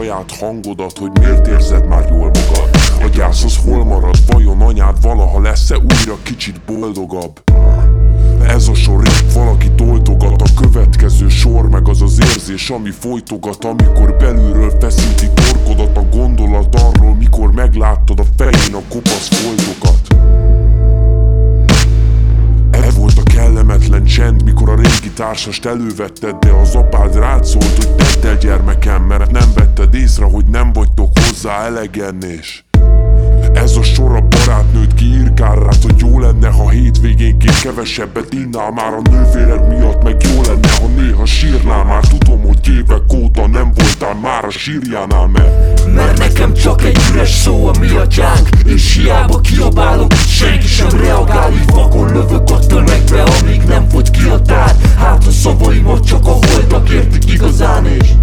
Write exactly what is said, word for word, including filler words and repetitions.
saját hangodat, hogy miért érzed már jól magad. A gyász az hol marad, vajon anyád valaha lesz-e újra kicsit boldogabb? Ez a sor épp valaki toltogat, a következő sor meg az az érzés, ami folytogat, amikor belülről feszíti torkodat a gondolat arról, mikor megláttad a fején a kopasz foltokat. Ez volt a kellemetlen csend, mikor a régi társast elővetted, de az apád rád szólt, hogy tedd el gyermekem, mert nem vetted észre, hogy nem vagytok hozzá elegen. És ez a sor a barátnőd kiírkál rád, hogy jó lenne, ha hétvégénként kevesebbet innál már a nővéred miatt, meg jó lenne, ha néha sírnál már. Tudom, hogy évek óta nem voltál már a sírjánál, mert Mert nekem csak egy üres szó a mi atyánk, és hiába kiabálok, senki sem reagál. Így vakon lövök a tömegbe, amíg nem fogy ki a tár. Hát a szavaimat csak a holtak értik igazán, és